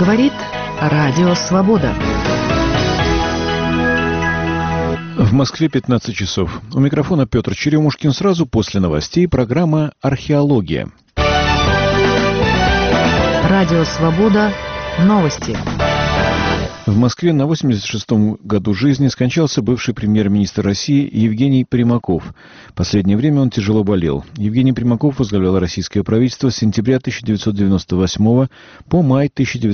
Говорит Радио Свобода. В Москве 15 часов. У микрофона Петр Черемушкин. Сразу после новостей программа «Археология». Радио Свобода. Новости. В Москве на 86-м году жизни скончался бывший премьер-министр России Евгений Примаков. В последнее время он тяжело болел. Евгений Примаков возглавлял российское правительство с сентября 1998 по май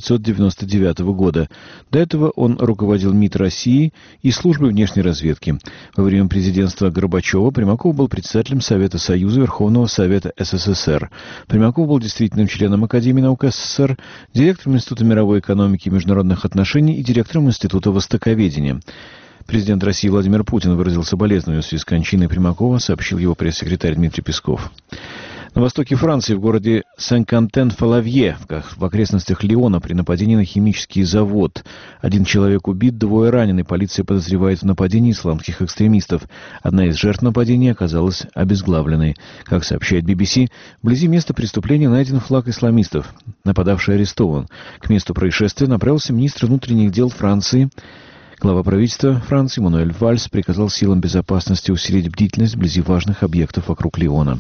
1999 года. До этого он руководил МИД России и службой внешней разведки. Во время президентства Горбачева Примаков был председателем Совета Союза Верховного Совета СССР. Примаков был действительным членом Академии наук СССР, директором Института мировой экономики и международных отношений и директором Института востоковедения. Президент России Владимир Путин выразил соболезнования в связи с кончиной Примакова, сообщил его пресс-секретарь Дмитрий Песков. На востоке Франции, в городе Сен-Кантен-Фалавье, в окрестностях Лиона, при нападении на химический завод. 1 человек убит, 2 ранены. Полиция подозревает в нападении исламских экстремистов. Одна из жертв нападения оказалась обезглавленной. Как сообщает BBC, вблизи места преступления найден флаг исламистов. Нападавший арестован. К месту происшествия направился министр внутренних дел Франции. Глава правительства Франции Мануэль Вальс приказал силам безопасности усилить бдительность вблизи важных объектов вокруг Лиона.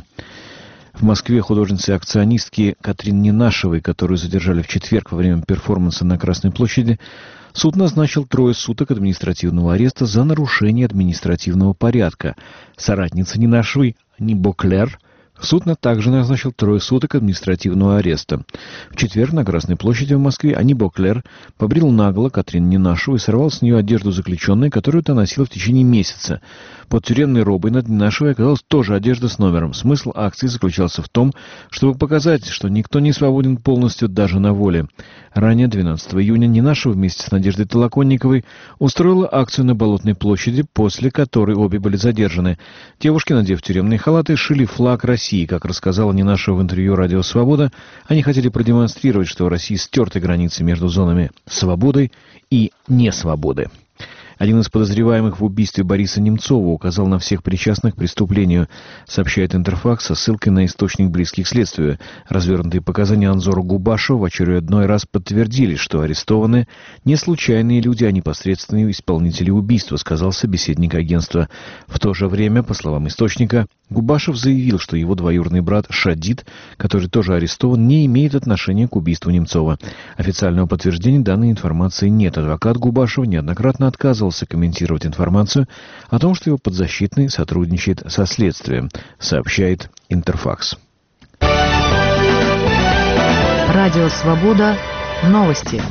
В Москве художницы-акционистки Катрин Ненашевой, которую задержали в четверг во время перформанса на Красной площади, суд назначил 3 суток административного ареста за нарушение административного порядка. Соратница Ненашевой, Ани Боклер, суд также назначил 3 суток административного ареста. В четверг на Красной площади в Москве Ани Боклер побрил нагло Катрин Ненашеву и сорвал с нее одежду заключенной, которую та носила в течение месяца. Под тюремной робой над Ненашевой оказалась тоже одежда с номером. Смысл акции заключался в том, чтобы показать, что никто не свободен полностью даже на воле. Ранее, 12 июня, Ненашева вместе с Надеждой Толоконниковой устроила акцию на Болотной площади, после которой обе были задержаны. Девушки, надев тюремные халаты, шили флаг России. Как рассказала Ненашева в интервью «Радио Свобода», они хотели продемонстрировать, что в России стерты границы между зонами свободы и несвободы. Один из подозреваемых в убийстве Бориса Немцова указал на всех причастных к преступлению, сообщает Интерфакс со ссылкой на источник, близкий к следствию. Развернутые показания Анзора Губашева в очередной раз подтвердили, что арестованы не случайные люди, а непосредственные исполнители убийства, сказал собеседник агентства. В то же время, по словам источника, Губашев заявил, что его двоюродный брат Шадид, который тоже арестован, не имеет отношения к убийству Немцова. Официального подтверждения данной информации нет. Адвокат Губашева неоднократно отказывался комментировать информацию о том, что его подзащитный сотрудничает со следствием, сообщает Интерфакс. Радио Свобода. Новости.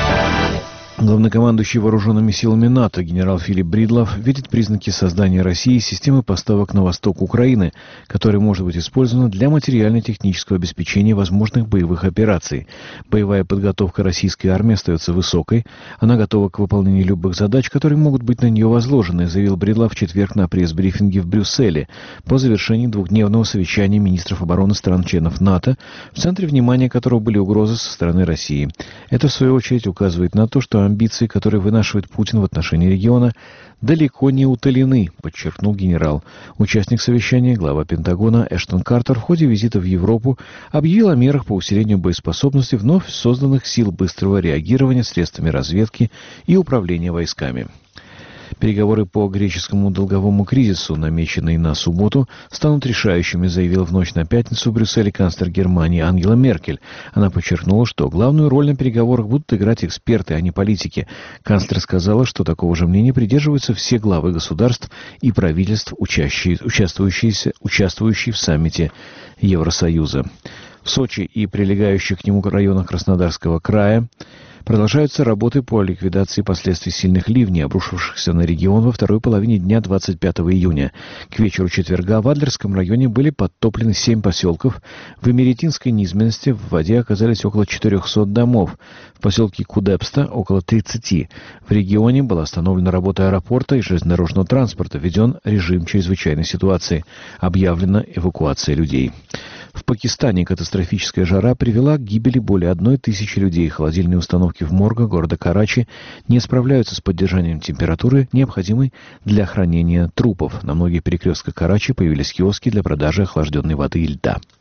Главнокомандующий вооруженными силами НАТО генерал Филипп Бридлов видит признаки создания России системы поставок на восток Украины, которая может быть использована для материально-технического обеспечения возможных боевых операций. Боевая подготовка российской армии остается высокой. Она готова к выполнению любых задач, которые могут быть на нее возложены, заявил Бридлов в четверг на пресс-брифинге в Брюсселе по завершении 2-дневного совещания министров обороны стран-членов НАТО, в центре внимания которого были угрозы со стороны России. Это, в свою очередь, указывает на то, что амбиции, которые вынашивает Путин в отношении региона, далеко не утолены, подчеркнул генерал. Участник совещания, глава Пентагона Эштон Картер в ходе визита в Европу объявил о мерах по усилению боеспособности вновь созданных сил быстрого реагирования средствами разведки и управления войсками. Переговоры по греческому долговому кризису, намеченные на субботу, станут решающими, заявил в ночь на пятницу в Брюсселе канцлер Германии Ангела Меркель. Она подчеркнула, что главную роль на переговорах будут играть эксперты, а не политики. Канцлер сказала, что такого же мнения придерживаются все главы государств и правительств, участвующие в саммите Евросоюза. В Сочи и прилегающих к нему районах Краснодарского края продолжаются работы по ликвидации последствий сильных ливней, обрушившихся на регион во второй половине дня 25 июня. К вечеру четверга в Адлерском районе были подтоплены 7 поселков. В Имеретинской низменности в воде оказались около 400 домов. В поселке Кудепста около 30. В регионе была остановлена работа аэропорта и железнодорожного транспорта. Введен режим чрезвычайной ситуации. Объявлена эвакуация людей. В Пакистане катастрофическая жара привела к гибели более 1000 людей. Холодильные установки в моргах города Карачи не справляются с поддержанием температуры, необходимой для хранения трупов. На многих перекрестках Карачи появились киоски для продажи охлажденной воды и льда.